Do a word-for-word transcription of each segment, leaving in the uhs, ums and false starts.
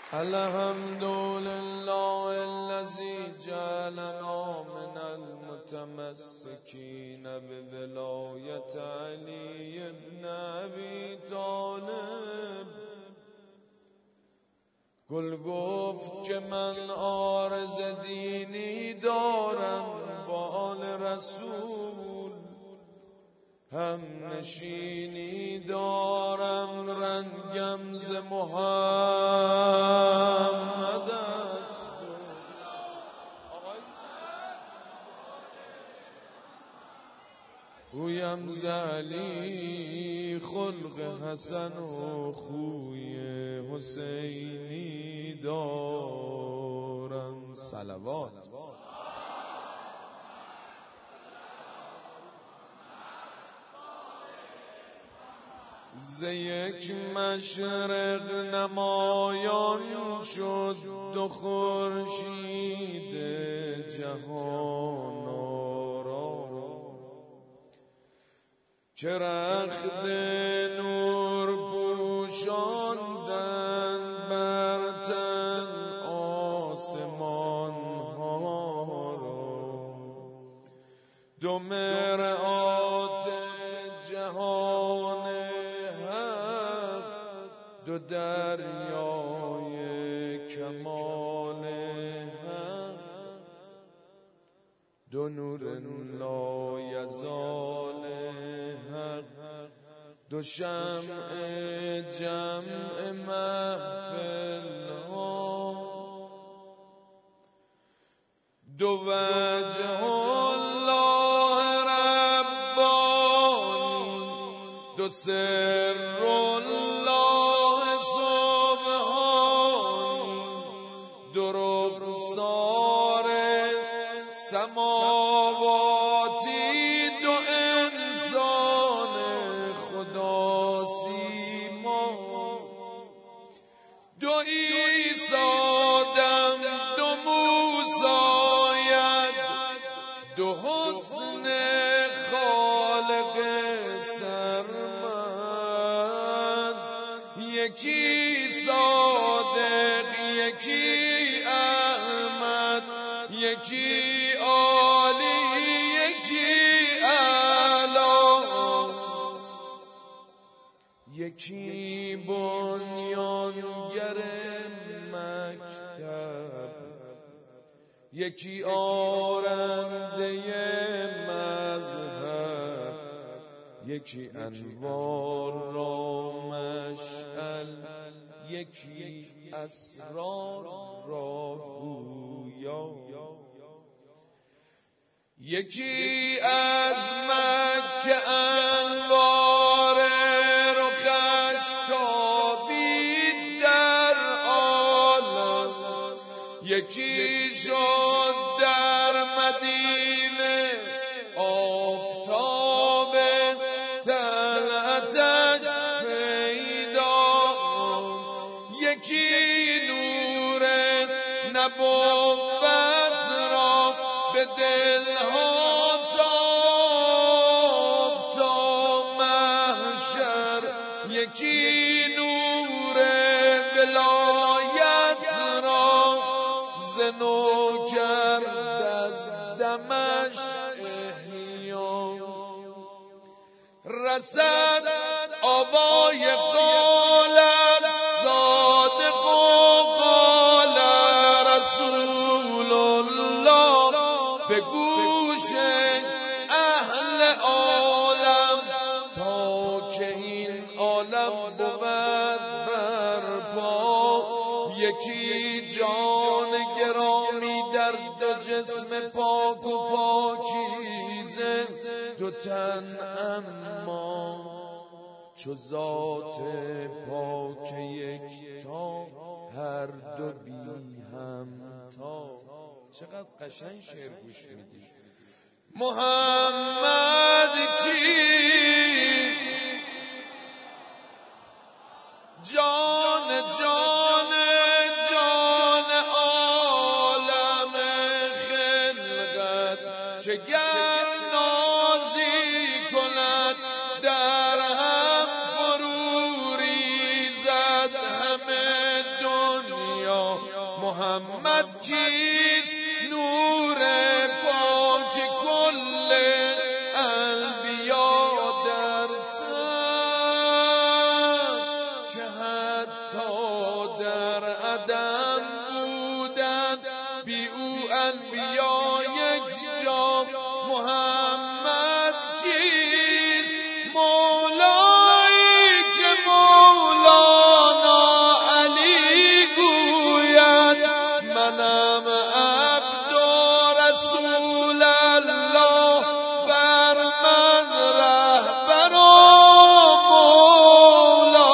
الحمد لله الذي جعلنا من المتمسكين بولایت علی بن ابی طالب. گل گفت که من عارض دینی دارم با آل رسول، هم نشینی دارم رنگم ز محمد است. گویم ز علی خلق حسن و خوی حسینی دارم. صلوات. ز یک مشرق نمایان شد دو خورشید جهان آرا، که رخت نور پوشاندن بر تن آسمان ها را. دو مرآت جهان دو دریای کمال حق، دو نور لایزال حق، دو شمع جمع محفل ها، دو وجه الله ربانی، دو سر الله سبحانی، دو رخسار سماواتی، دو انسان خدا سیما، دو عیسی دم، دو موسی ید، دو حسن خالق سرمد، یکی صادق یکی احمد، یکی عالی یکی اعلی، یکی بنیانگر مکتب، یکی آرنده مذهب، یکی انوار را مشعل، یکی اسرار را گویا، یکی از مکه انوار رخش تابید در عالم، یکی شد در مدینه آفتاب طلعتش پیدا، یکی نور نبوت را به دلها تافت تا محشر، یکی نور ولایت را ز نو کرد از دمشق احیا. رسد آوای قال الصادق قال رسول الله به گوش اهل عالم، تا که این عالم بود برپا، یکی جان گرامی در دو جسم پاک و پاکیزه، دو تن اما چو ذات پاک یکتا، هر دو بی همتا. چقدر قشنگ شعر گوش میدی. محمد کیست؟ جان جان جان عالم خلقت، چه گر نازی کند در هم فرو ریزد همه دنیا. محمد کیست؟ نور پاک کل انبیا در تن، که حتی در عدم بودند بی او انبیا یک جا. محمد کیست؟ مولایی که مولانا علی گوید منم عبد و رسول الله، بر من رهبر و مولا.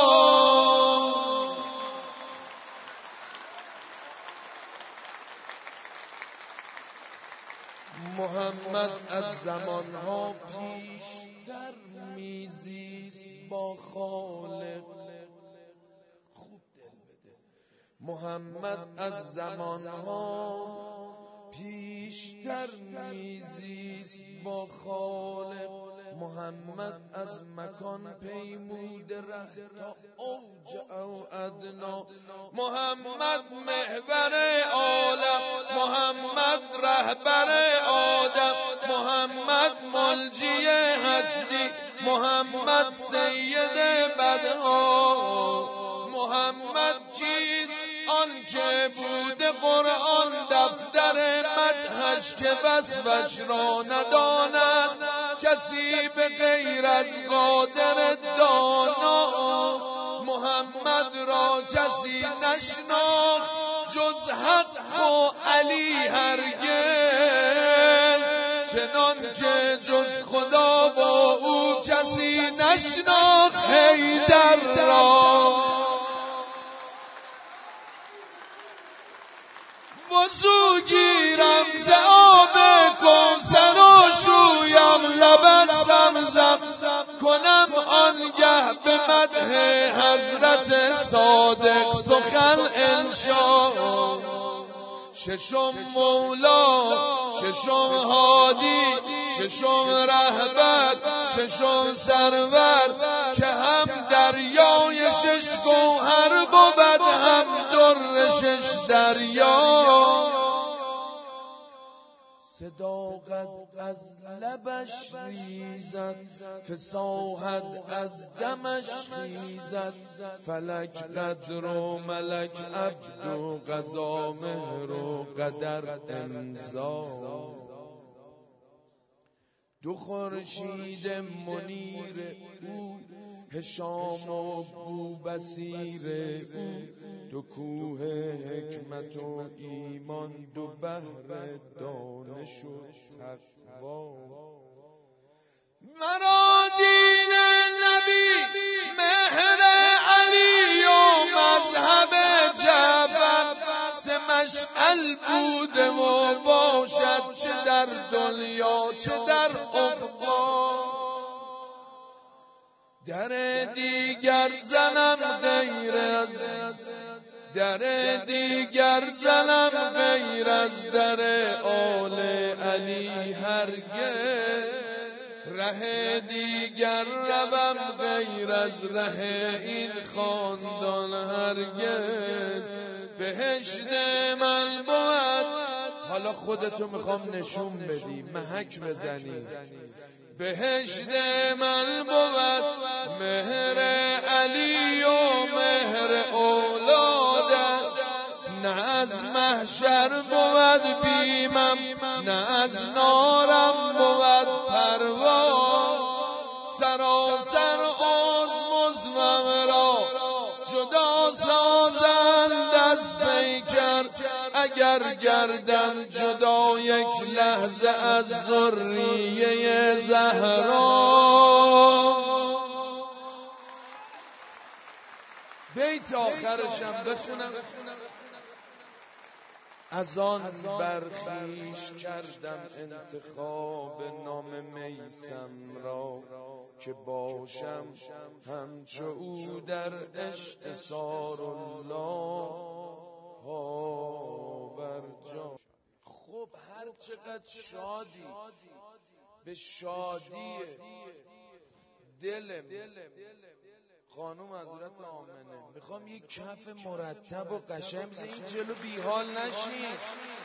محمد از زمانها پیشتر میزیست با خالق. خوب دل بده. محمد از زمانها پیشتر میزیست با خالق. محمد از مکان پیمود ره تا اوج او ادنا. محمد محور عالم، محمد رهبر آدم، محمد ملجی هستی، محمد سید بدها. محمد کیست؟ آن که بود قرآن دفتر مدحش که وصفش را نداند کسی به غیر از قادر دانا. محمد را کسی نشناخت جز حق و علی هرگز، چنان که جز خدا و او کسی نشناخت حیدر را. وضو گیرم ز آب کوثر و شویم لب از زمزم، کنم آنگه به مدح حضرت صادق سخن انشا. ششم مولا، ششم هادی، ششم رهبر، ششم سرور، که هم دریای شش گوهر بود هم در شش دریا. صداقت از لبش ریزد، فصاحت از دمش خیزد، فلک قدر و ملک عبد و قضا مهر و قدر امضا. دو خورشید منیر او، هشام و بوبصیر او، دو کوه حکمت و ایمان، دو بحر دانش و تقوا. مرا دین نبی مهر علی و مذهب جعفر، سه مشعل بوده و باشد چه در دنیا چه در عقبی. در دیگر زنم غیر از در دیگر زنم غیر از در آل علی هرگز، ره دیگر روم غیر از ره این خاندان هرگز. بهشت من بود، حالا خودتو میخوام نشون بدی محک بزنی. بهشت من بود مهر علی و مهر اولادش، نه از محشر بود بیمم نه از نارم بود پروا. سراسر عزم عضوم را جدا سازند از پیکر، اگر گردم جدا یک لحظه از ذریه زهرا. بیت آخرشم بخونم. از آن برخیش کردم انتخاب نام میسم را، که باشم همچو او در عشق سار الله ها بر جا. خب هر چقدر شادی به شادی دلم خانوم حضرت آمنه میخوام یک کف مرتب و قشنگ بزن این جلو بیحال نشین.